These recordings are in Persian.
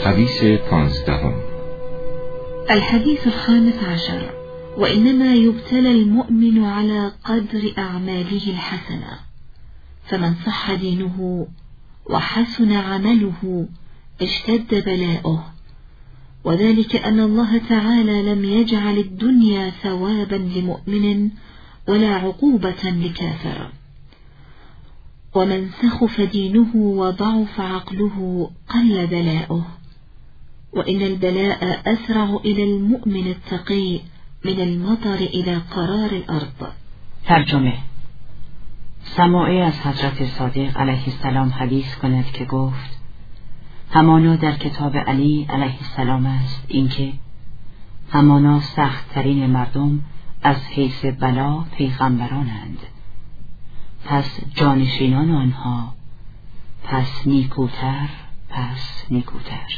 حدیث 15. الحديث 15. وإنما يبتلى المؤمن على قدر أعماله الحسنة، فمن صح دينه وحسن عمله اشتد بلاؤه، وذلك أن الله تعالى لم يجعل الدنيا ثوابا لمؤمن ولا عقوبة لكافر. ومن سخف دينه وضعف عقله قل بلاؤه، وإن البلاء أسرع إلى المؤمن التقي من المطر إلى قرار الأرض. ترجمه: سماعی از حضرت صادق علیه السلام حدیث کند که گفت: همانا در کتاب علی علیه السلام است اینکه همانا سخت ترین مردم از حیث بلا پیغمبرانند، پس جانشینان آنها، پس نیکوتر، پس نیکوتر.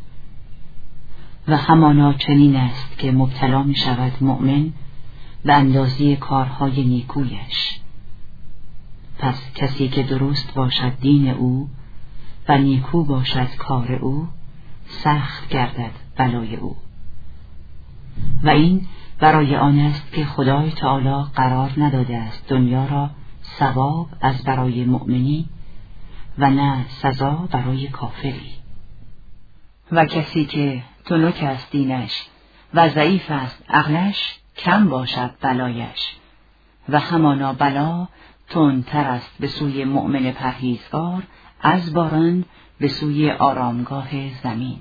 و همانا چنین است که مبتلا می شود مؤمن به اندازه کارهای نیکویش، پس کسی که درست باشد دین او و نیکو باشد کار او، سخت گردد بلای او. و این برای آن است که خدای تعالی قرار نداده است دنیا را ثواب از برای مؤمنی و نه سزا برای کافری. و کسی که تنک است دینش و ضعیف است عقلش، کم باشد بلایش، و همانا بلا تندتر است به سوی مؤمن پرهیزگار از باران به سوی آرامگاه زمین.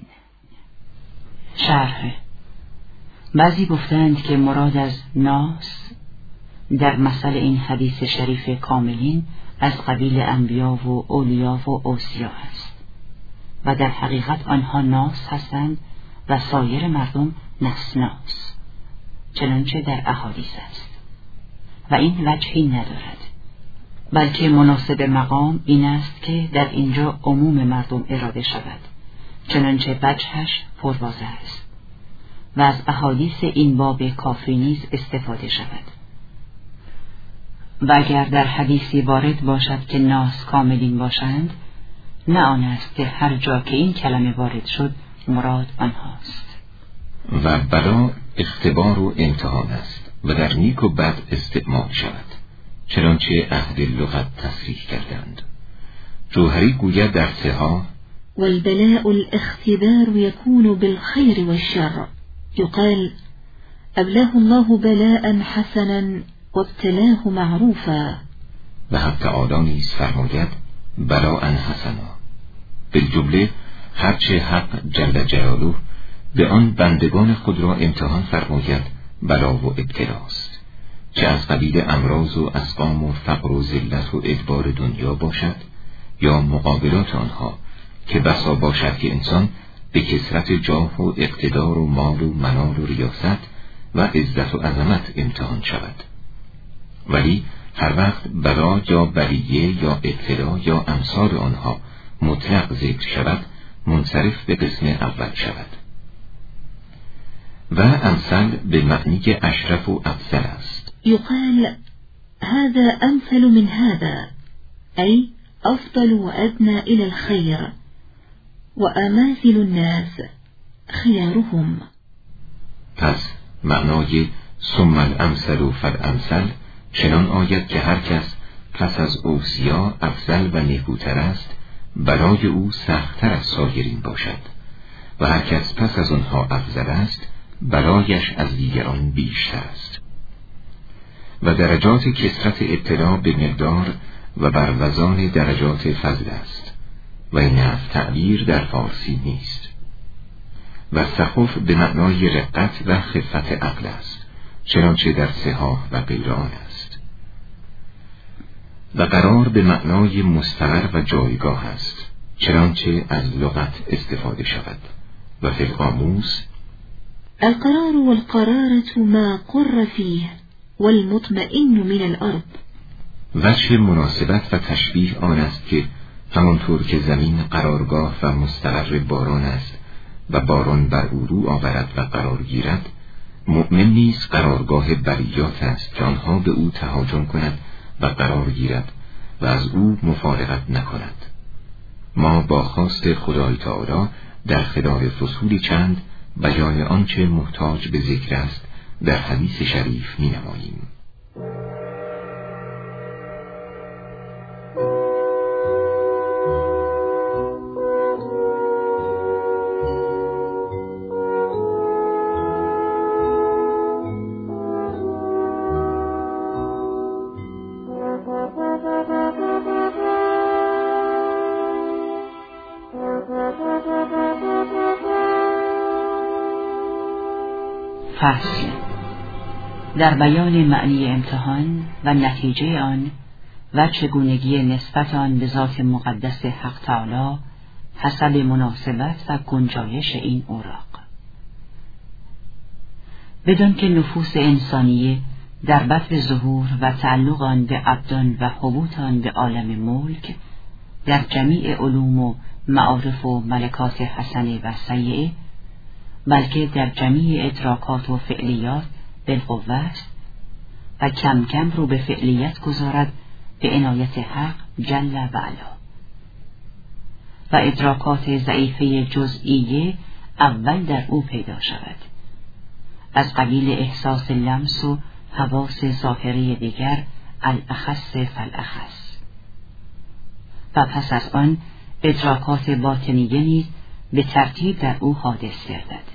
شرح: بعضی گفتند که مراد از ناس در مثل این حدیث شریف کاملین از قبیل انبیا و اولیا و اوصیا است و در حقیقت آنها ناس هستند و سایر مردم نسناس، چنانچه در احادیث است. و این وجهی ندارد، بلکه مناسب مقام این است که در اینجا عموم مردم اراده شود، چنانچه وجهش پرواضح است و از احادیث این باب کافی نیز استفاده شود. و اگر در حدیثی وارد باشد که ناس کاملین باشند، نه آن است که هر جا که این کلمه وارد شد مراد آنهاست. و بلا اختبار و امتحان است و در نیک و بد استعمال شود، چنانچه اهل لغت تصریح کردند. جوهری گوید در سها: والبلاء الاختبار يكون بالخير والشر، يقال أبلاه الله بلاء حسنا وابتلاه معروفا. و حق تعالی نیز فرماید بلاء حسنا، بالجمله هرچه حق جل جلاله به آن بندگان خود را امتحان فرماید بلا و ابتلاست، چه از قبیل امراض و اسقام و فقر و ذلت و ادبار دنیا باشد، یا مقابلات آنها که بسا باشد که انسان به کثرت جاه و اقتدار و مال و منال و ریاست و عزت و عظمت امتحان شود. ولی هر وقت بلا یا بلیه یا ابتلا یا امثال آنها مطلق ذکر شود، منصرف به قسم اول شود. و امثل به معنی اشرف و افضل است. يقال هذا أمثل من هذا، أي أفضل وأدنى إلى الخير، وأماثل الناس خيارهم. پس معنای ثم الامثل فالامثل چنان آید که هر کس پس از اوصیا افضل و نیکوتر است، بلای او سخت‌تر از سایرین باشد، و هر کس پس از آنها افضل است، بلایش از دیگران بیشتر است. و درجات کثرت ابتلا به مقدار و بر وزان درجات فضل است، و این از تعبیر در فارسی نیست. و سخف به معنای رقت و خفت عقل است، چنانچه در صحاح و غیر آن است. و قرار به معنای مستقر و جایگاه است، چنانچه از لغت استفاده شود. و فی القاموس: القرار والقرارة ما قر فيه والمطمئن من الأرض. وجه مناسبت و تشبیه آن است که همانطور که زمین قرارگاه و مستقر باران است و باران بر او رو آورد و قرار گیرد، مؤمن نیز قرارگاه بریات است که آنها به او تهاجم کند و قرار گیرد و از او مفارقت نکند. ما با خواست خدای تعالی در خلال فصولی چند بیان آنچه محتاج به ذکر است در حدیث شریف می نماییم. فصل در بیان معنی امتحان و نتیجه آن و چگونگی نسبت آن به ذات مقدس حق تعالی حسب مناسبت و گنجایش این اوراق. بدان که نفوس انسانیه در بدو ظهور و تعلق آن به ابدان و حبوط آن به عالم ملک در جمیع علوم و معارف و ملکات حسنه و سیئه، بلکه در جمیع ادراکات و فعلیات بالقوه است و کم کم رو به فعلیت گذارد به عنایت حق جل و علا، و ادراکات ضعیفه جزئیه اول در او پیدا شود، از قبیل احساس لمس و حواس ظاهری دیگر الاخص فالاخص، و پس از آن ادراکات باطنیه نیز به ترتیب در او حادث گردد،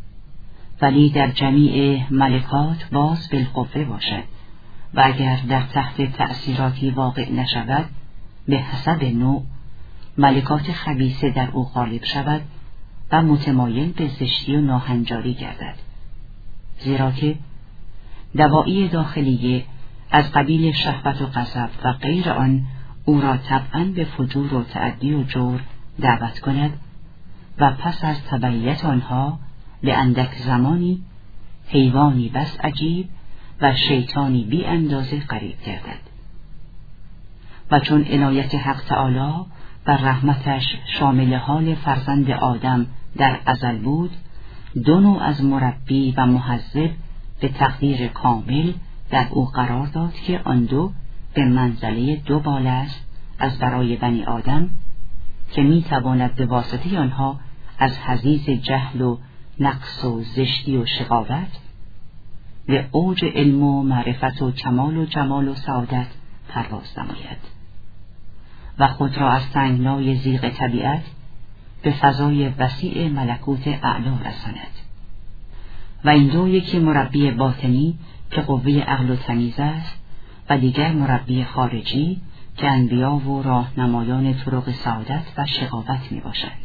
ولی در جمیع ملکات باز بالقوه باشد و اگر در تحت تأثیراتی واقع نشود به حسب نوع ملکات خبیثه در او غالب شود و متمایل به زشتی و ناهنجاری گردد، زیرا که دواعی داخلیه از قبیل شهوت و غضب و غیر آن او را طبعاً به فجور و تعدی و جور دعوت کند و پس از تبعیت آنها به اندک زمانی حیوانی بس عجیب و شیطانی بی اندازه قریب گردد. و چون عنایت حق تعالی و رحمتش شامل حال فرزند آدم در ازل بود، دو نوع از مربی و مهذب به تقدیر کامل در او قرار داد که آن دو به منزله دو بال است از برای بنی آدم که می تواند به واسطه آنها از حضیض جهل و نقص و زشتی و شقاوت به اوج علم و معرفت و کمال و جمال و سعادت پرواز نماید و خود را از تنگنای زیغ طبیعت به فضای وسیع ملکوت اعلی رساند. و این دو، یکی مربی باطنی که قوه عقل و تمیز است و دیگر مربی خارجی که انبیا و راهنمایان طرق سعادت و شقاوت می باشند.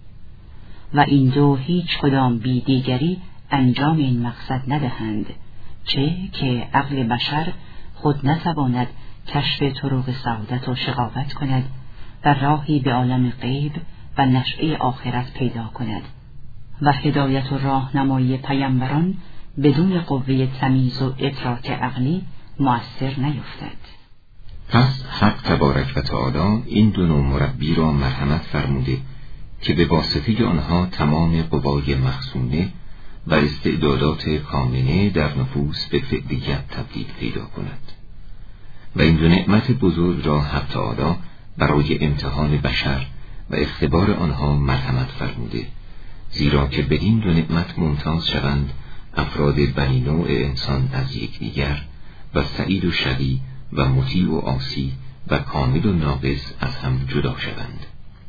و این دو هیچ کدام بی دیگری انجام این مقصد ندهند، چه که عقل بشر خود نتواند کشف طرق سعادت و شقاوت کند و راهی به عالم غیب و نشأه آخرت پیدا کند و هدایت و راهنمایی پیامبران بدون قوه تمیز و ادراک عقلی مؤثر نیفتد. پس حق تبارک و تعالی این دو نوع مربی را مرحمت فرموده که به واسطه آنها تمام قوای مخزونه و استعدادات کامنه در نفوس به فعلیت تبدیل پیدا کند. و این دو نعمت بزرگ را حق تعالی برای امتحان بشر و اختبار آنها مرحمت فرموده، زیرا که به این دو نعمت ممتاز شوند افراد بنی نوع انسان از یکدیگر و سعید و شقی و مطیع و عاصی و کامل و ناقص از هم جدا شوند.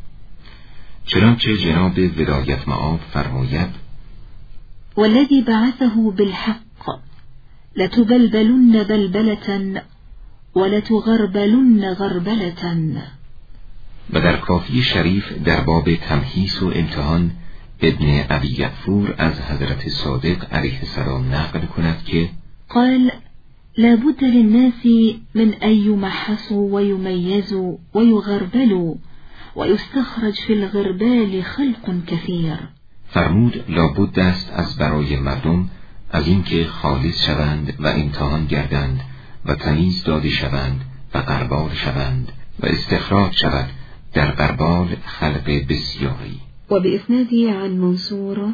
چنانچه جناب ولایت مآب فرماید: والذی بعثه بالحق لتبلبلن بلبلة ولتغربلن غربلة. و در کافی شریف در باب تمحیص و امتحان ابن ابی یغفور از حضرت صادق علیه السلام نقل کند که قال: لا بد للناس من أن يمحصوا ويميزوا ويغربلوا ويستخرج في الغربال خلق كثير. فرمود لابد است از برای مردم از اینکه خالص شوند و امتحان گردند و تمیز داده شوند و غربال شوند و استخراج شود در غربال خلق بسیاری. و بإسناده عن منصور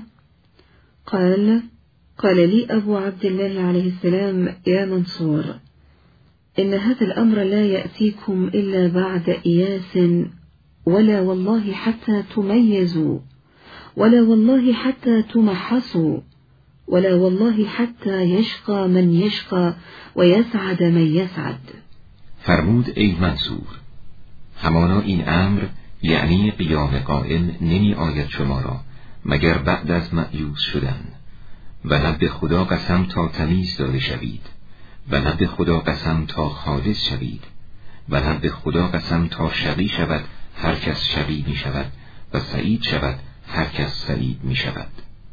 قال لي أبو عبد الله عليه السلام: يا منصور، إن هذا الأمر لا يأتيكم إلا بعد إياس، ولا والله حتى تميزوا ولا والله حتى تمحصوا، ولا والله حتى يشقى من يشقى ويسعد من يسعد. فرمود ای منصور، همانا این امر یعنی قیام قائم نمی آید شما را مگر بعد از مأیوس شدن، و نه به خدا قسم تا تمیز داده شوید، و نه به خدا قسم تا خالص شوید، و نه به خدا قسم تا شقی شود هر کس شقی می شود و سعید شود هر کس سعید می شود.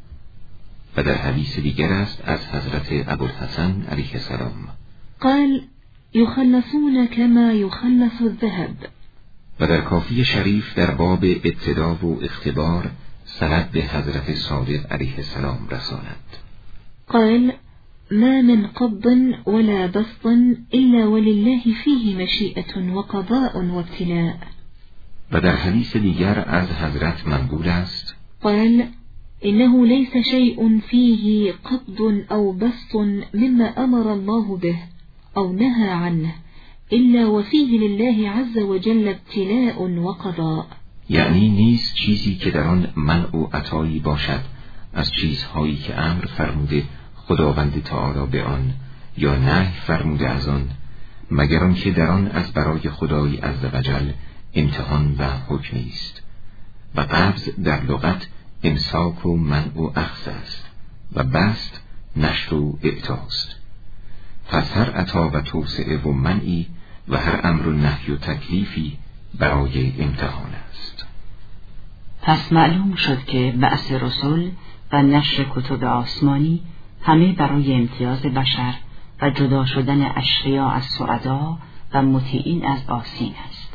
و در حدیث دیگر است از حضرت ابوالحسن علیه السلام قال يخلصون كما يخلص الذهب. و در کافی شریف در باب ابتدا و اختبار سند به حضرت صادق علیه السلام رساند. قال ما من قبض ولا بسط إلا ولله فيه مشيئة وقضاء وابتلاء. و در حدیث دیگر از حضرت منقول است قال إنه ليس شيء فيه قبض أو بسط مما أمر الله به أو نهى عنه إلا وفيه لله عز وجل ابتلاء وقضاء. یعنی نیست چیزی که در آن منع و عطایی باشد از چیزهایی که امر فرموده خداوند تعالی به آن یا نهی فرموده از آن، مگر آنکه در آن از برای خدای عزوجل امتحان و حکمی است. و قبض در لغت امساک و منع و اخذ است و بسط نشر و اعطاست. پس هر عطا و توسعه و منعی و هر امر و نهی و تکلیفی برای امتحان است. پس معلوم شد که بعث رسول و نشر کتب آسمانی همه برای امتیاز بشر و جدا شدن اشقیا از سعدا و مطیعین از عاصین است.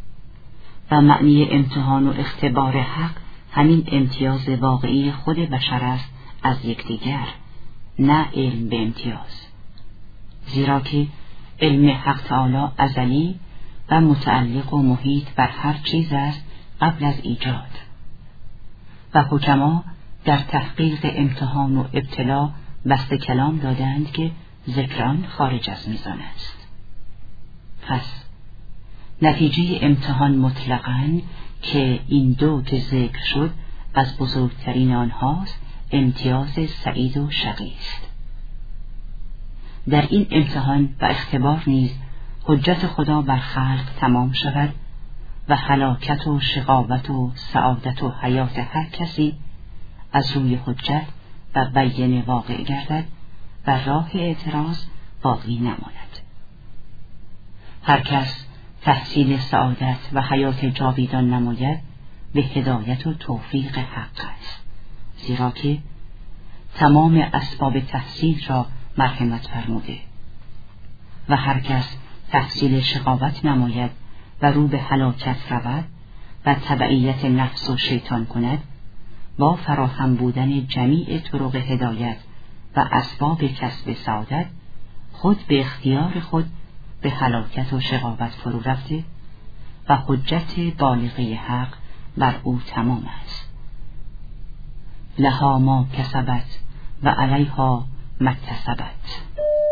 و معنی امتحان و اختبار حق همین امتیاز واقعی خود بشر است از یکدیگر، نه علم به امتیاز، زیرا که علم حق تعالی ازلی و متعلق و محیط بر هر چیز است قبل از ایجاد. و حکما در تحقیق امتحان و ابتلا بسته کلام دادند که ذکران خارج از میزان است. پس نتیجه امتحان مطلقاً که این دو که ذکر شد از بزرگترین آنهاست امتیاز سعید و شقی است. در این امتحان و اختبار نیز حجت خدا بر خلق تمام شود و هلاکت و شقاوت و سعادت و حیات هر کسی از روی حجت و بیان واقع گردد و راه اعتراض باقی نماند. هر کس تحصیل سعادت و حیات جاویدان نماید به هدایت و توفیق حق است، زیرا که تمام اسباب تحصیل را مرحمت فرموده. و هر کس تحصیل شقاوت نماید و رو به هلاکت رود و تبعیت نفس و شیطان کند، با فراهم بودن جمیع طرق هدایت و اسباب کسب سعادت خود به اختیار خود به هلاکت و شقاوت فرو رفته و حجت بالغه حق بر او تمام است. لها ما کسبت و علیها ما اکتسبت.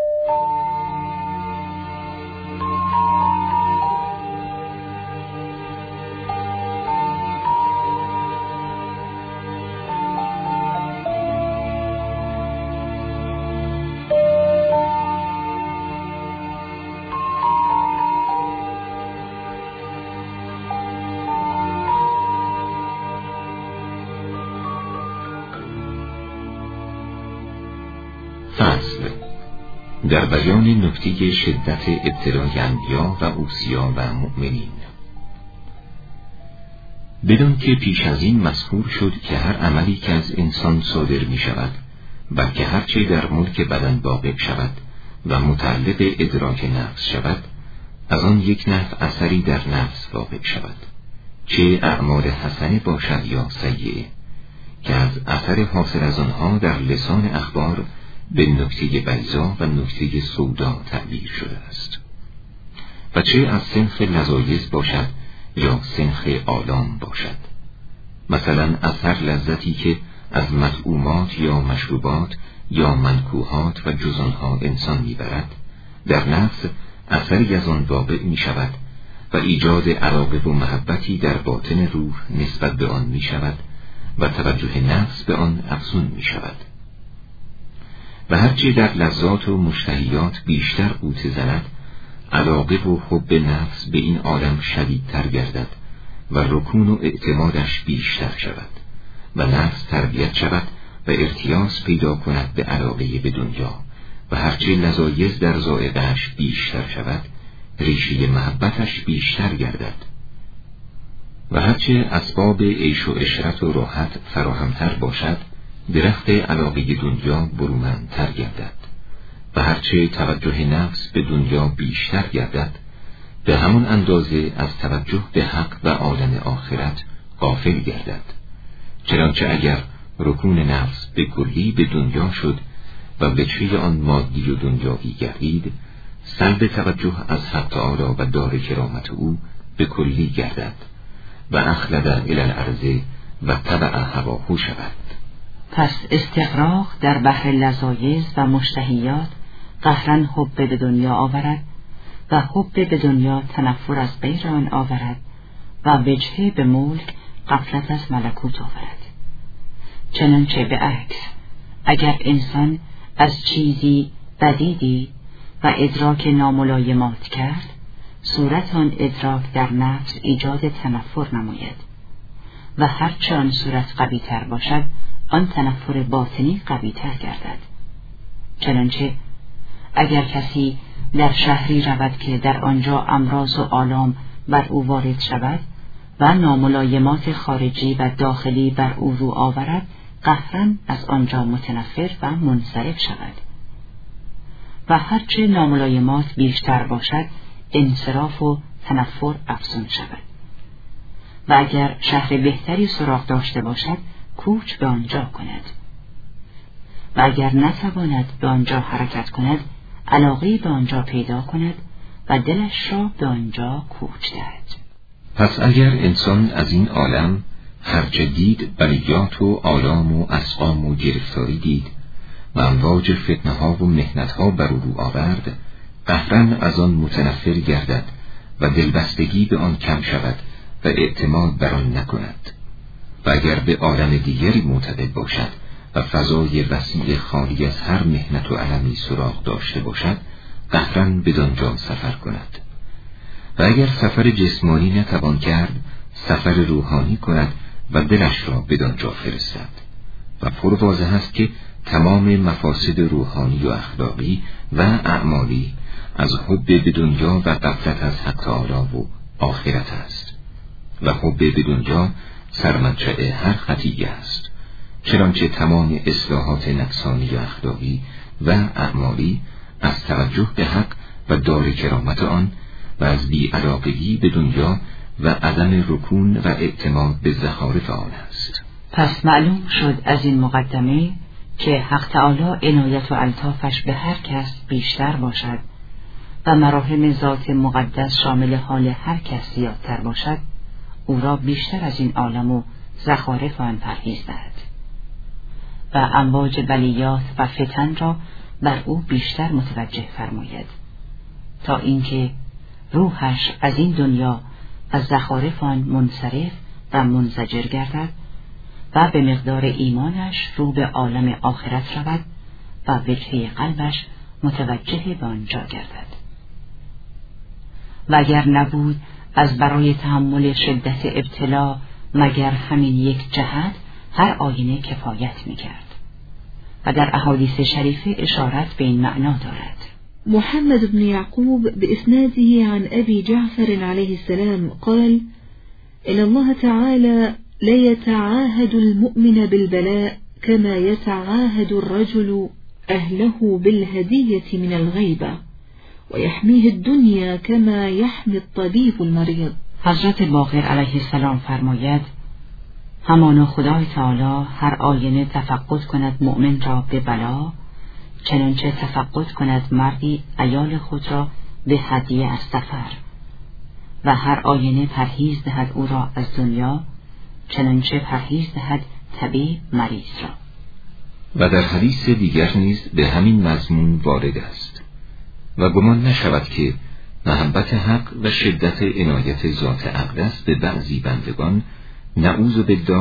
فصل در بیان نکته شدت ابتلای انبیا و اوصیا و مؤمنین. بدان که پیش از این مذکور شد که هر عملی که از انسان صادر می شود بلکه هرچه در ملک بدن واقع شود و متعلق ادراک نفس شود، از آن یک نفع اثری در نفس واقع شود، چه اعمال حسنه باشد یا سیئه، که از اثر حاصل از آنها در لسان اخبار به نکته بیضا و نکته سودا تعبیر شده است، و چه از صنف لذایذ باشد یا صنف آلام باشد. مثلا از هر لذتی که از مطعومات یا مشروبات یا منکوحات و جز آنها انسان میبرد، در نفس اثری از آن واقع می شود و ایجاد علاقه و محبتی در باطن روح نسبت به آن می شود و توجه نفس به آن افزون می شود. و هرچه در لذات و مشتهیات بیشتر غوطه زند، علاقه و حب نفس به این عالم شدیدتر گردد و رکون و اعتمادش بیشتر شود و نفس تربیت شود و ارتیاض پیدا کند به علاقه به دنیا و هرچه لذایز در ذائقه‌اش بیشتر شود، ریشه محبتش بیشتر گردد و هرچه اسباب عیش و عشرت و راحت فراهمتر باشد، درخت علاقه دنیا برومندتر گردد و هرچه توجه نفس به دنیا بیشتر گردد، به همون اندازه از توجه به حق و عالم آخرت غافل گردد. چنانچه اگر رکون نفس به کلی به دنیا شد و وجهه آن مادی و دنیاوی گردید، سلب توجه از حق تعالی و دار کرامت او به کلی گردد و اخلد الی الارض و تبع هواه شود. پس استغراق در بحر لذایز و مشتهیات قهرن حب به دنیا آورد و حب به دنیا تنفر از غیر آن آورد و وجهه به ملک غفلت از ملکوت آورد. چنانچه به عکس، اگر انسان از چیزی بدی دید و ادراک ناملایمات کرد، صورت آن ادراک در نفس ایجاد تنفر نماید و هرچه آن صورت قوی تر باشد، آن تنفر باطنی قوی تر گردد. چنانچه اگر کسی در شهری رود که در آنجا امراض و آلام بر او وارد شود و ناملایمات خارجی و داخلی بر او رو آورد، قهرن از آنجا متنفر و منصرف شود و هرچه ناملایمات بیشتر باشد، انصراف و تنفر افزون شود و اگر شهر بهتری سراغ داشته باشد، کوچ به آنجا کند و اگر نتواند به آنجا حرکت کند، علاقه به آنجا پیدا کند و دلش را به آنجا کوچ دهد. پس اگر انسان از این عالم هرچه دید بلیات و آلام و اسقام و گرفتاری دید و امواج فتنه ها و محنت ها بر او رو آورد، قهرن از آن متنفر گردد و دلبستگی به آن کم شود و اعتماد بر آن نکند. و اگر به عالم دیگری معتقد باشد و فضای وسیع خالی از هر محنت و المی سراغ داشته باشد، قهرن بدانجا سفر کند. و اگر سفر جسمانی نتوان کرد، سفر روحانی کند و دلش را بدانجا فرستد. و پرواضح است که تمام مفاسد روحانی و اخلاقی و اعمالی از حب به دنیا و غفلت از حق تعالی و آخرت است و حب به دنیا سرمنشأ هر خطیه است. چنانچه تمام اصلاحات نفسانی و اخلاقی و اعمالی از توجه به حق و دار کرامت آن و از بی‌علاقگی به دنیا و عدم رکون و اعتماد به زخارف آن است. پس معلوم شد از این مقدمه که حق تعالی عنایت و الطافش به هر کس بیشتر باشد و مراحم ذات مقدس شامل حال هر کس زیادتر باشد، او را بیشتر از این عالم و زخارف آن پرهیز دهد و امواج بلیات و فتن را بر او بیشتر متوجه فرماید، تا اینکه روحش از این دنیا از زخارف آن منصرف و منزجر گردد و به مقدار ایمانش رو به عالم آخرت رود و وجهه قلبش متوجه به آنجا گردد. و اگر نبود از برای تحمل شدت ابتلا مگر همین یک جهت، هر آینه کفایت می‌کرد. و در احادیث شریفه اشارت به این معنا دارد. محمد بن يعقوب بإسناده عن أبي جعفر عليه السلام قال: إن الله تعالى ليتعاهد المؤمن بالبلاء كما يتعاهد الرجل أهله بالهدية من الغيبة ويحميه الدنيا كما يحمي الطبيب المريض. حضرت باقر علیه السلام فرماید: همانا خدای تعالی هر آینه تفقد کند مؤمن را به بلا، چنانچه تفقد کند مردی عیال خود را به هدیه از سفر، و هر آینه پرهیز دهد او را از دنیا، چنانچه پرهیز دهد طبیب مریض را. و در حدیث دیگر نیز به همین مضمون وارد است. و گمان نشود که محبت حق و شدت عنایت ذات اقدس به بعضی بندگان نعوذ بالله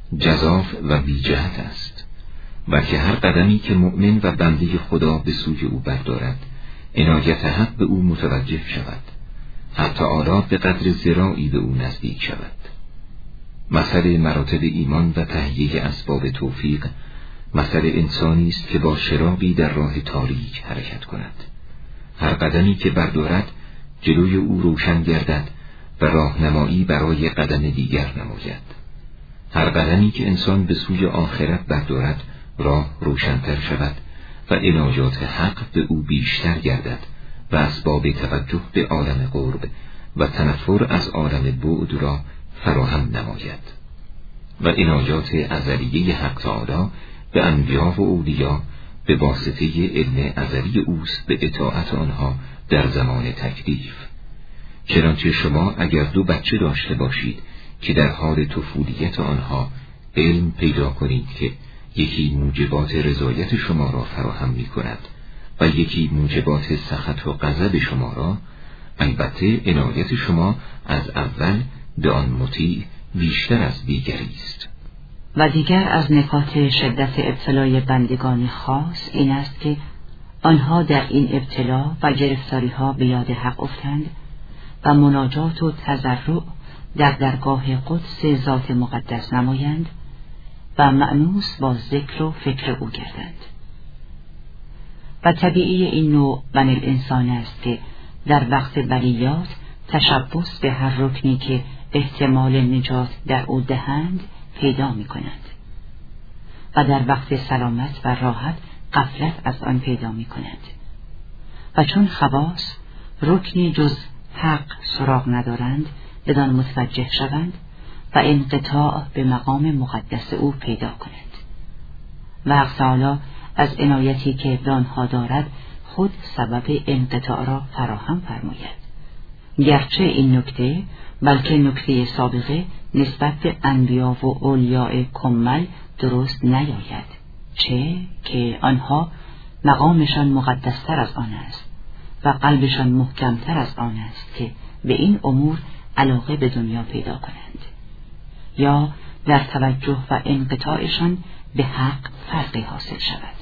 جزاف و بی‌جهت است، بلکه هر قدمی که مؤمن و بنده خدا به سوی او بردارد عنایت حق به او متوجه شود، حتی آلا به قدر ذراعی به او نزدیک شود. مثل مراتب ایمان و تهیه اسباب توفیق مثل انسانی است که با شراقی در راه تاریک حرکت کند. هر قدمی که بردارد جلوی او روشن گردد و راهنمایی برای قدم دیگر نماید. هر قدمی که انسان به سوی آخرت بردارد راه روشن‌تر شود و عنایات حق به او بیشتر گردد و اسباب توجه به عالم قرب و تنفر از عالم بعد را فراهم نماید. و عنایات ازلیه حق تعالی به انبیا و اولیا به واسطه علم ازلی اوست به اطاعت آنها در زمان تکلیف. چنانچه شما اگر 2 بچه داشته باشید که در حال طفولیت آنها علم پیدا کنید که یکی موجبات رضایت شما را فراهم می کند و یکی موجبات سخط و غضب شما را، البته عنایت شما از اول به آن مطیع بیشتر از دیگری است. و دیگر از نکات شدت ابتلای بندگان خاص این است که آنها در این ابتلا و گرفتاری ها به یاد حق افتند و مناجات و تضرع در درگاه قدس ذات مقدس نمایند و مأنوس با ذکر و فکر او گردند. و طبیعی این نوع من الانسان است که در وقت بلیات تشبث به هر رکنی که احتمال نجات در او دهند پیدا می کنند و در وقت سلامت و راحت غفلت از آن پیدا می کنند. و چون خواص رکنی جز حق سراغ ندارند بدان متوجه شوند و انقطاع به مقام مقدس او پیدا کنند. و حق تعالی از عنایتی که به آنها دارد خود سبب انقطاع را فراهم فرماید. گرچه این نکته بلکه نکته سابقه نسبت به انبیا و اولیاء کمل درست نیاید، چه که آنها مقامشان مقدستر از آن است و قلبشان محکمتر از آن است که به این امور علاقه به دنیا پیدا کنند یا در توجه و انقطاعشان به حق فرقی حاصل شود.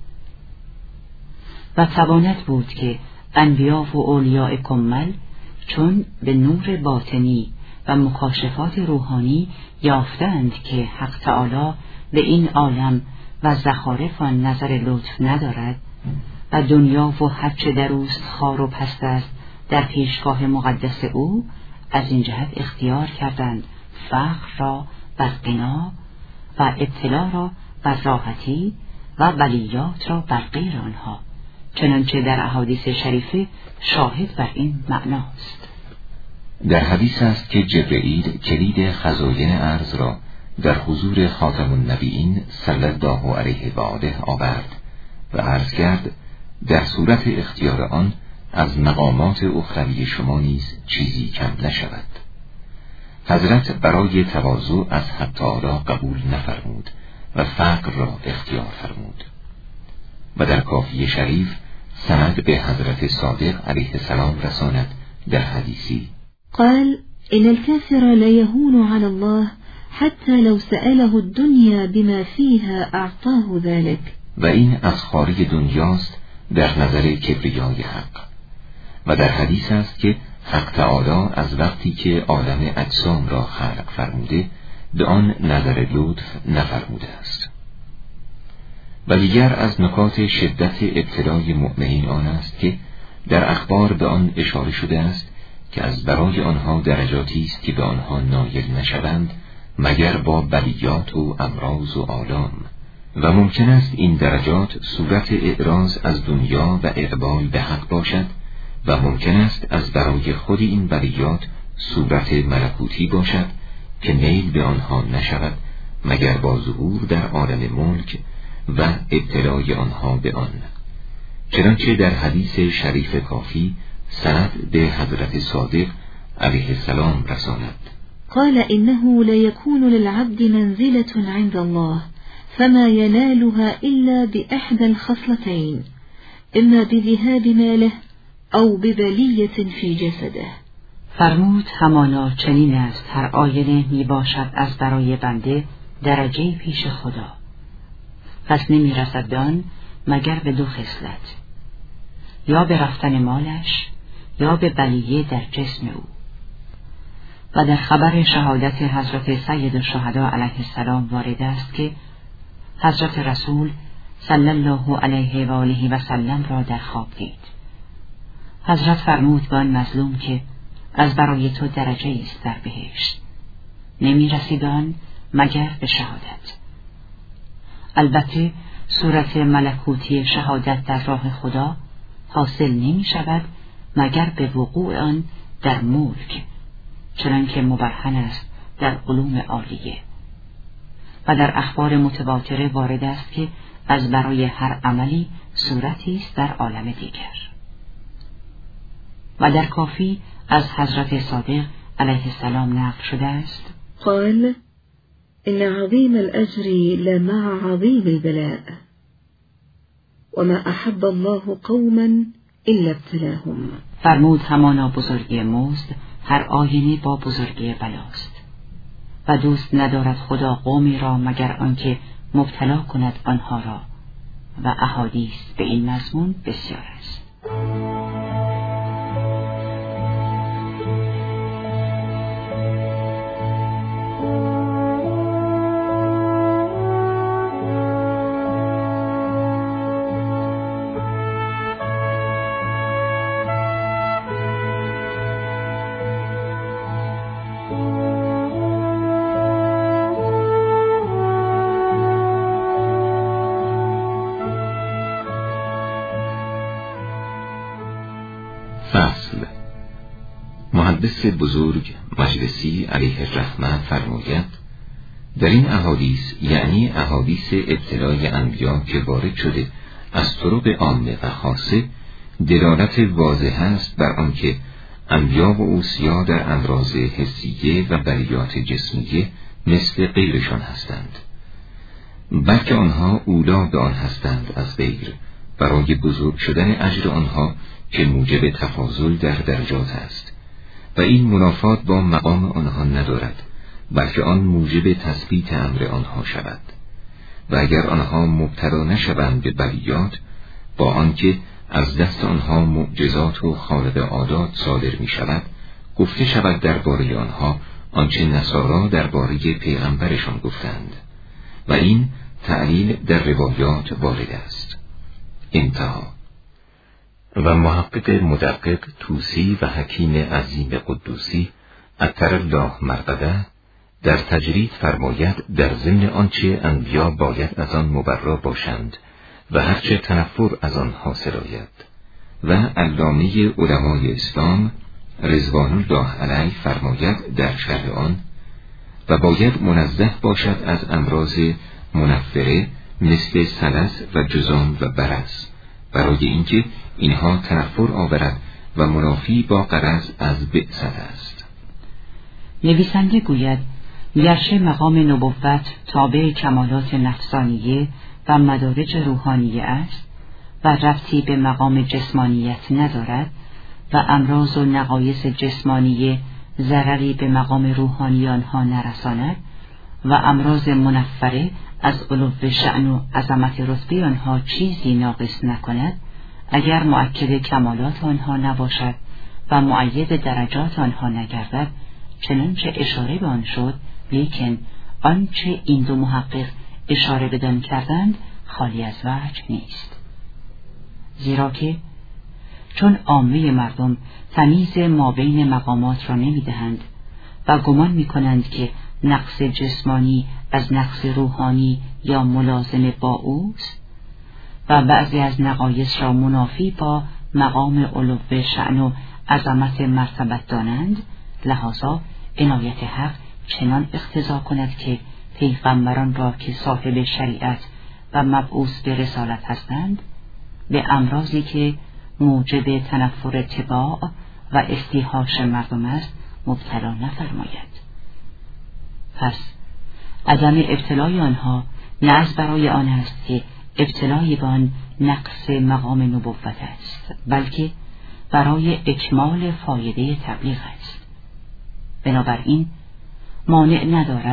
و تواند بود که انبیا و اولیاء کمل چون به نور باطنی و مکاشفات روحانی یافتند که حق تعالی به این عالم و زخارف آن نظر لطف ندارد و دنیا و هرچه در اوست خار و پست است در پیشگاه مقدس او، از این جهت اختیار کردند فقر را بر غنا و ابتلا را بر راحتی و بلیات را بر غیر آنها، چنانچه در احادیث شریفه شاهد بر این معناست. در حدیث است که جبرئیل کلید خزاین ارض را در حضور خاتم النبیین صلی الله علیه و آله آورد و عرض کرد در صورت اختیار آن از مقامات اخروی شما نیز چیزی کم نشود. حضرت برای تواضع از حق تعالی قبول نفرمود و فقر را اختیار فرمود. و در کافی شریف سند به حضرت صادق علیه السلام رساند در حدیثی قال إن الكافر لا يهون على الله حتى لو سأله الدنيا بما فيها أعطاه ذلك. و این از خاری دنیاست در نظر کبریای حق. و در حدیث است که حق تعالی از وقتی که عالم اجسام را خلق فرموده به آن نظر لطف نفرموده است. و دیگر از نکات شدت ابتلای مؤمنین آن است که در اخبار به آن اشاره شده است که از برای آنها درجاتی است که به آنها نایل نشوند مگر با بلیات و امراض و آلام، و ممکن است این درجات صورت اعراض از دنیا و اقبال به حق باشد و ممکن است از برای خود این بلیات صورت ملکوتی باشد که نیل به آنها نشود مگر با ظهور در عالم ملک و ابتلای آنها به آن، چنانچه در حدیث شریف کافی سند به حضرت صادق علیه السلام رساند قال إنه لا يكون للعبد منزلة عند الله فما ينالها إلا بإحدى الخصلتين إما بذهاب ماله أو ببلية في جسده. فرمود همانا چنین است هر آینه می باشد از برای بنده درجه پیش خدا، پس نمی رسد به آن مگر به دو خصلت، یا به رفتن مالش یا به بلیه در جسم او. و در خبر شهادت حضرت سید الشهدا علیه السلام وارد است که حضرت رسول صلی الله علیه و آله و سلم را در خواب دید. حضرت فرمود به آن مظلوم که از برای تو درجه است در بهشت، نمی رسید آن مگر به شهادت. البته صورت ملکوتی شهادت در راه خدا حاصل نمی شود مگر به وقوع آن در ملک، چنانکه مبرهن است در علوم عالیه. و در اخبار متواتره وارد است که از برای هر عملی صورتی است در عالم دیگر. و در کافی از حضرت صادق علیه السلام نقل شده است: قال: إن عظيم الأجر لمع عظيم البلاء وما أحب الله قوما إلا ابتلاهم. فرمود همانا بزرگی مزد هر آینه با بزرگی بلاست و دوست ندارد خدا قومی را مگر آنکه مبتلا کند آنها را. و احادیث به این مضمون بسیار است. فصل. محدث بزرگ مجلسی علیه الرحمه فرماید در این احادیث، یعنی احادیث ابتلای انبیا که وارد شده از طرق عامه و خاصه، دلالت واضح است بر آنکه انبیا و اوصیا در امراض حسیه و بلیات جسمیه مثل غیرشان هستند، بلکه آنها اولی به آن هستند از غیر، برای بزرگ شدن اجر آنها که موجب تفاضل در درجات است. و این منافات با مقام آنها ندارد، بلکه آن موجب تثبیت امر آنها شود. و اگر آنها مبتلا نشوند به بلیات، با آنکه از دست آنها معجزات و خارق عادات صادر می شود، گفته شود درباره آنها آنچه نصارا درباره پیغمبرشان گفتند، و این تعلیل در روایات وارد است. انتها. و محقق مدقق توسی و حکیم عظیم قدوسی اطهر الله مرقده در تجرید فرماید در ضمن آنچه انبیا باید از آن مبرا باشند و هرچه تنفر از آن حاصل آید. و علامه علمای اسلام رضوان الله علیه فرماید در شرح آن: و باید منزه باشد از امراض منفره مثل سلس و جذام و برص، برای اینکه اینها تنفر آورد و منافی با غرض از بعثت است. نویسنده گوید گرچه مقام نبوت تابع کمالات نفسانیه و مدارج روحانیه است و ربطی به مقام جسمانیت ندارد و امراض و نقایص جسمانیه ضرری به مقام روحانی آنها نرساند و امراض منفره از علو شأن و عظمت رتبه آنها چیزی ناقص نکند، اگر مؤکد کمالات آنها نباشد و مؤید درجات آنها نگردد، چنانچه اشاره به آن شد، لیکن آنچه این دو محقق اشاره بدان کردند خالی از وجه نیست. زیرا که چون عامه مردم تمیز مابین مقامات را نمیدهند و گمان میکنند که نقص جسمانی از نقص روحانی یا ملازم با اوست و بعضی از نقایص را منافی با مقام علو شأن و عظمت مرتبت دانند، لحاظا عنایت حق چنان اقتضا کند که پیغمبران را که صاحب شریعت و مبعوث به رسالت هستند به امراضی که موجب تنفر اتباع و استیحاش مردم است مبتلا نفرماید. پس عدم ابتلای آنها نه از برای آن است که ابتلای به آن نقص مقام نبوت است، بلکه برای اکمال فایده تبلیغ است. بنابراین مانع ندارد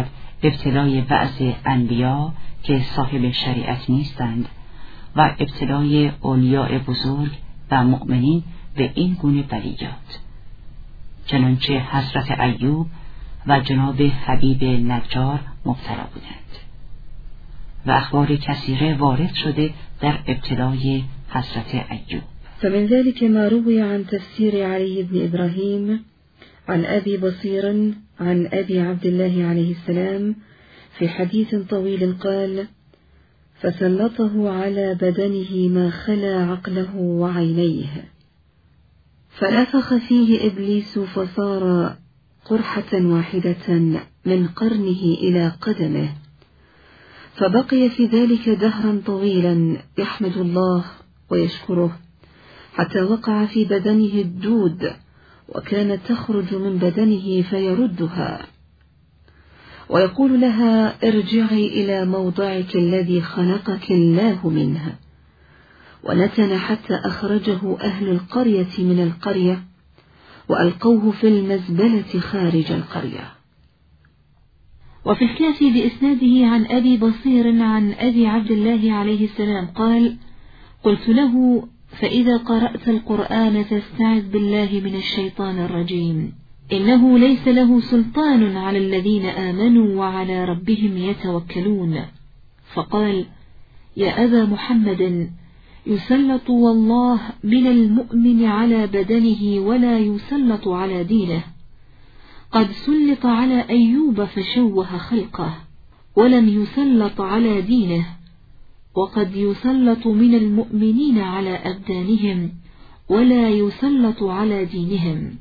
ابتلای بعض انبیا که صاحب شریعت نیستند و ابتلای اولیاء بزرگ و مؤمنین به این گونه بلیات، چنانچه حضرت ایوب و جناب حبیب نجار مبتلا بودند و اخبار کثیره وارد شده در ابتلای حضرت ایوب. فمن ذلك ما روي عن تفسير علي بن إبراهيم عن أبي بصير عن أبي عبد الله عليه السلام في حديث طويل قال: فسلطه على بدنه ما خلا عقله وعينيه، فنفخ فيه إبليس فصار قرحة واحدة من قرنه إلى قدمه، فبقي في ذلك دهرا طويلا يحمد الله ويشكره حتى وقع في بدنه الدود، وكانت تخرج من بدنه فيردها ويقول لها: ارجعي إلى موضعك الذي خلقك الله منه، ونتن حتى أخرجه أهل القرية من القرية وألقوه في المزبلة خارج القرية. وفي الكافي بإسناده عن أبي بصير عن أبي عبد الله عليه السلام قال: قلت له: فإذا قرأت القرآن فاستعذ بالله من الشيطان الرجيم، إنه ليس له سلطان على الذين آمنوا وعلى ربهم يتوكلون. فقال: يا أبا محمد، يسلط والله من المؤمن على بدنه ولا يسلط على دينه، قد سلط على أيوب فشوه خلقه ولم يسلط على دينه، وقد يسلط من المؤمنين على أبدانهم ولا يسلط على دينهم.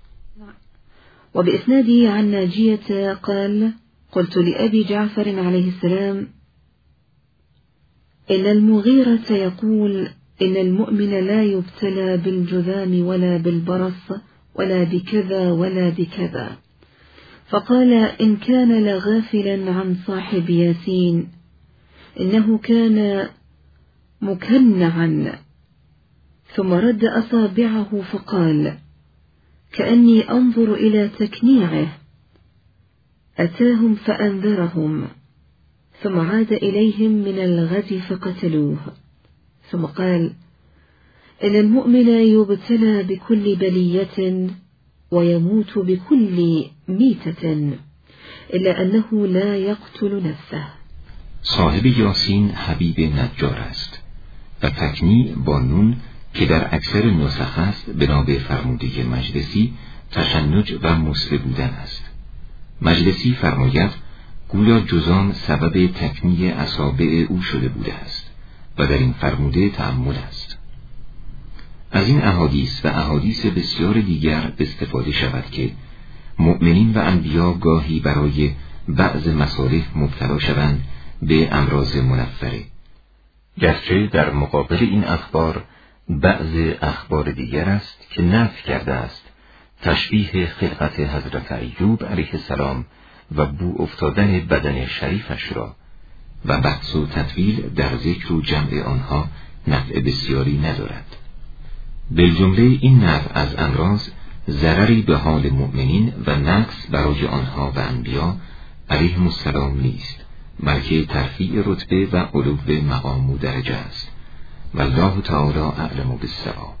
وبإسناده عن ناجية قال: قلت لأبي جعفر عليه السلام: إن المغيرة يقول إن المؤمن لا يبتلى بالجذام ولا بالبرص ولا بكذا ولا بكذا، فقال: إن كان لغافلا عن صاحب ياسين إنه كان مكنعا، ثم رد أصابعه فقال: كأني أنظر إلى تكنيعه، أتاهم فأنذرهم، ثم عاد إليهم من الغد فقتلوه، ثم قال: إن المؤمن يبتلى بكل بلية ويموت بكل ميتة إلا أنه لا يقتل نفسه. صاحب یاسین حبیب نجار است و تکنی با نون که در اکثر نسخ است بنا به فرموده مجلسی تشنج و مسله بودن است. مجلسی فرماید گویا جذام سبب تکنی اصابع او شده بوده است و در این فرموده تأمل است. از این احادیث و احادیث بسیار دیگر استفاده شود که مؤمنین و انبیا گاهی برای بعض مصالح مبتلا شوند به امراض منفره، گرچه در مقابل این اخبار بعض اخبار دیگر است که نفی کرده است تشبیه خلقت حضرت ایوب علیه السلام و بو افتادن بدن شریفش را و بحث و تطویل در ذکر و جمع آنها نفع بسیاری ندارد. بالجمله این نوع از امراض ضرری به حال مؤمنین و نقص برای آنها و انبیا علیهم السلام نیست، بلکه ترفیع رتبه و علو مقام و درجه است. والله تعالی اعلم بالصواب.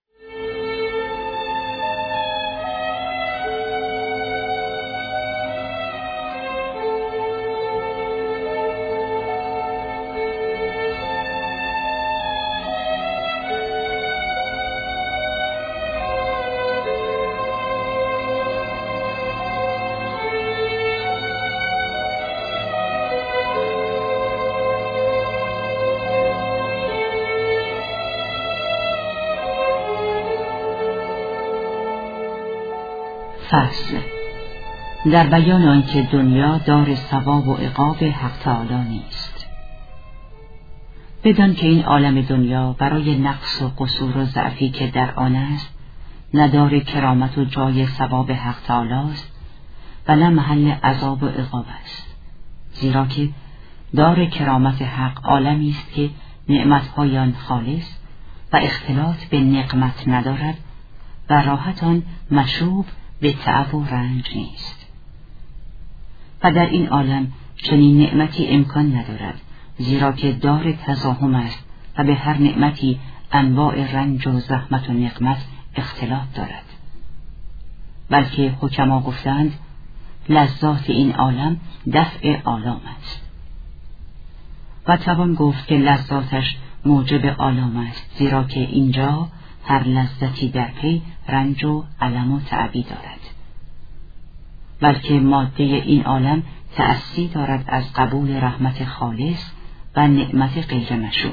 فصل در بیان آنکه دنیا دار ثواب و عقاب حق تعالی نیست، بدان که این عالم دنیا برای نقص و قصور و ضعفی که در آن است نه دار کرامت و جای ثواب حق تعالی است و نه محل عذاب و عقاب است، زیرا که دار کرامت حق عالمی است که نعمت‌های آن خالص و اختلاط به نقمت ندارد و راحت آن مشوب به تعب و رنج نیست. و در این عالم چنین نعمتی امکان ندارد، زیرا که دار تزاحم است و به هر نعمتی انواع رنج و زحمت و نقمت اختلاف دارد. بلکه حکما گفتند لذات این عالم دفع آلام است، و توان گفت که لذاتش موجب آلام است، زیرا که اینجا هر لذتی در پی رنج و الم و تعبی دارد. بلکه ماده این عالم تأسی دارد از قبول رحمت خالص و نعمت غیر مشوب،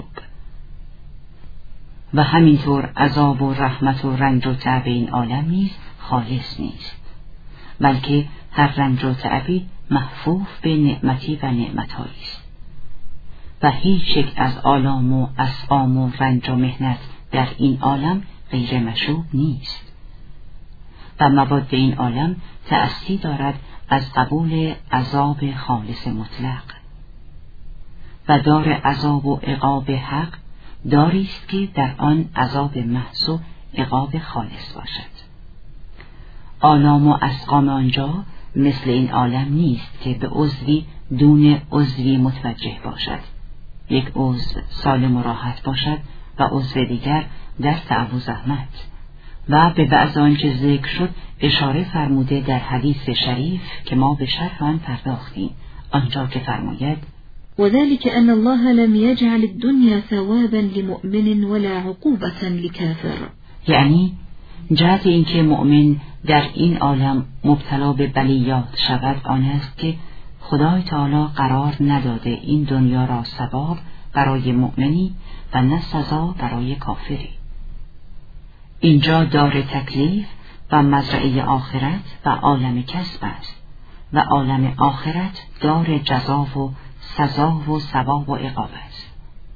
و همینطور عذاب و رحمت و رنج و تعب این عالم نیز خالص نیست، بلکه هر رنج و تعبی محفوف به نعمتی و نعمتهایی است، و هیچ یک از آلام و اسقام و رنج و محنت در این عالم غیر مشوب نیست، و مواد این عالم تأسی دارد از قبول عذاب خالص مطلق، و دار عذاب و عقاب حق داری است که در آن عذاب محض و عقاب خالص باشد. آلام و اسقام آنجا مثل این عالم نیست که به عضوی دون عضوی متوجه باشد، یک عضو سالم و راحت باشد و عضو دیگر در تعب و زحمت. و به بعض آنچه ذکر شد اشاره فرموده در حدیث شریف که ما به شرح آن پرداختیم، آنجا که فرماید وذلك أن الله لم يجعل الدنيا ثوابا لمؤمن ولا عقوبة لكافر، یعنی جهت اینکه مؤمن در این عالم مبتلا به بلیات شود آن است که خدای تعالی قرار نداده این دنیا را ثواب برای مؤمنی و نه سزا برای کافری. اینجا دار تکلیف و مزرعه آخرت و عالم کسب است، و عالم آخرت دار جزا و سزا و ثواب و عقاب است.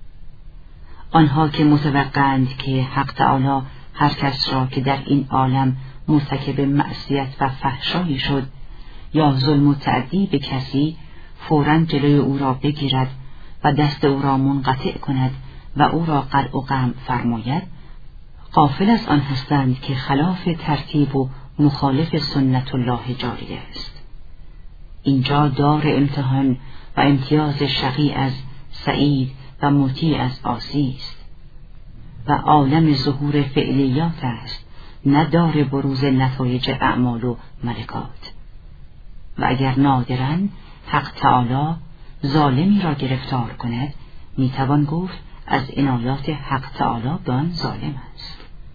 آنها که متوقعند که حق تعالی هر کس را که در این عالم مرتکب معصیت و فحشایی شد یا ظلم و تعدی به کسی، فوراً جلوی او را بگیرد و دست او را منقطع کند و او را قلع و قمع فرماید، غافل از آن هستند که خلاف ترتیب و مخالف سنت الله جاری است. اینجا دار امتحان و امتیاز شقی از سعید و مطیع از عاصی است، و عالم ظهور فعلیات است، نه دار بروز نتایج اعمال و ملکات. و اگر نادراً حق تعالی ظالمی را گرفتار کند، میتوان گفت از عنایات حق تعالی به آن ظالم است.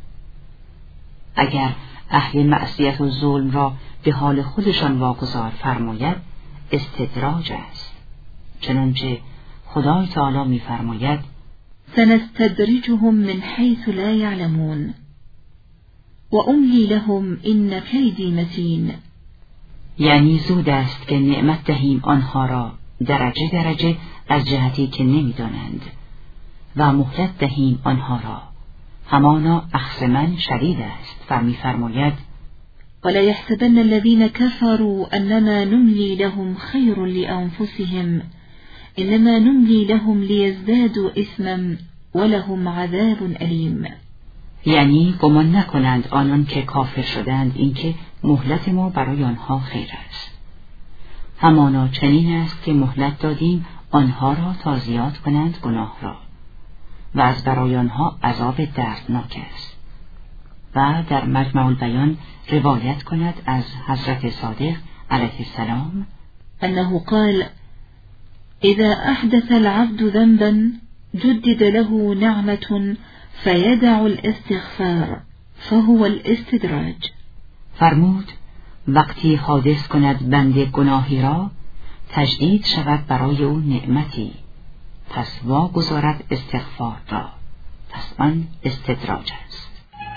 اگر اهل معصیت و ظلم را به حال خودشان واگذار فرماید، استدراج است، چنانچه خدای تعالی می‌فرماید سنستدرجهم من حيث لا يعلمون وأملي لهم إن كيدي متين، یعنی زود است که نعمت دهیم آنها را درجه درجه از جهتی که نمی‌دانند، و مهلت دهیم آنها را، همانا اخذ من شدید است. و می‌فرماید ولا يحسبن الذين كفروا أنما نملي لهم خير لأنفسهم إنما نملي لهم ليزدادوا إثما ولهم عذاب أليم، یعنی گمان نکنند آنان که کافر شدند اینکه مهلت ما برای آنها خیر است، همانا چنین است که مهلت دادیم آنها را تا زیاد کنند گناه را، و از برای آنها عذاب دردناک است. و در مجمع البیان روایت کند از حضرت صادق علیه السلام أنه قال إذا أحدث العبد ذنبا جدد له نعمة فيدع الاستغفار فهو الاستدراج، فرمود وقتی حادث کند بنده گناهی را تجدید شود برای او نعمتی، پس واگذارد استغفار را، پس آن استدراج است.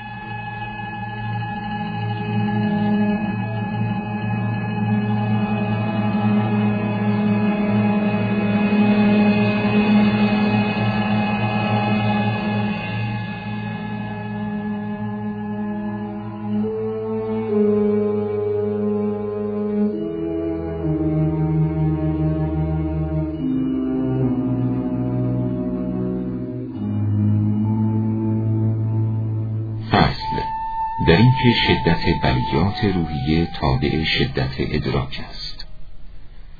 در این که شدت بلیات روحیه تابع شدت ادراک است.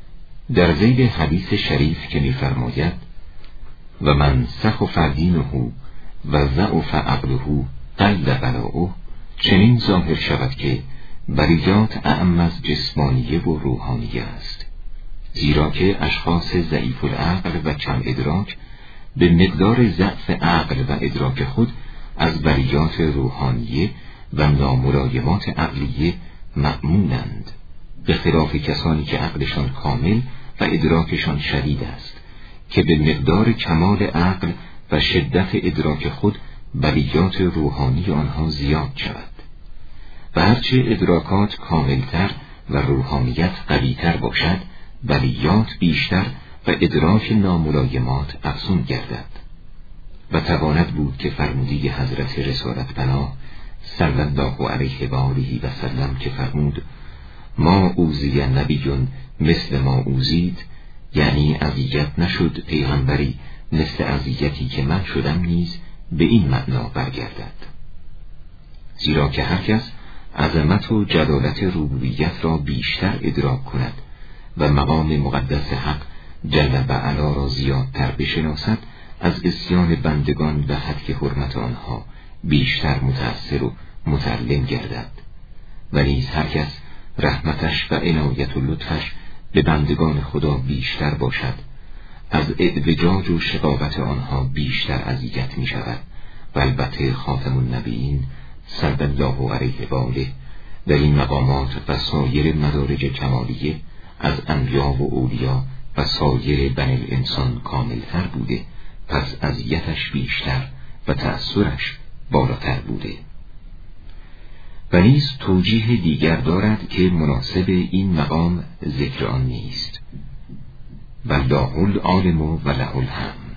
در ذیل حدیث شریف که می‌فرماید و من سخف دینه و ضعف عقله قل بلاؤه، چنین ظاهر شود که بلیات اعم از جسمانیه و روحانیه است، زیرا که اشخاص ضعیف العقل و کم ادراک به مقدار ضعف عقل و ادراک خود از بلیات روحانیه و ناملایمات عقلیه مأمونند، به خلاف کسانی که عقلشان کامل و ادراکشان شدید است که به مقدار کمال عقل و شدت ادراک خود بلیات روحانی آنها زیاد شود. و هرچه ادراکات کاملتر و روحانیت قویتر باشد، بلیات بیشتر و ادراک ناملایمات افزون گردد. و تواند بود که فرمودی حضرت رسالت پناه صلی الله علیه و آله و سلم که فرمود ما اوذی نبی مثل ما اوذید، یعنی اذیت نشد پیغمبری مثل اذیتی که من شدم، نیز به این معنا برگردد. زیرا که هر کس عظمت و جلالت ربوبیت را بیشتر ادراک کند و مقام مقدس حق جل و علا را زیادتر بشناسد، از عصیان بندگان و حد حرمت آنها بیشتر متأثر و متعلم گردد. و نیز هر کس رحمتش و عنایت و لطفش به بندگان خدا بیشتر باشد، از اعوجاج و شقاوت آنها بیشتر اذیت می شود. و البته خاتم النبیین صلی الله علیه و آله در این مقامات و سایر مدارج کمالیه از انبیا و اولیا و سایر بنی الانسان کاملتر بوده، پس اذیتش بیشتر و تأثرش بالاتر بوده. و نیز توجیه دیگر دارد که مناسب این مقام ذکر آن نیست. والله العالم و له الحمد.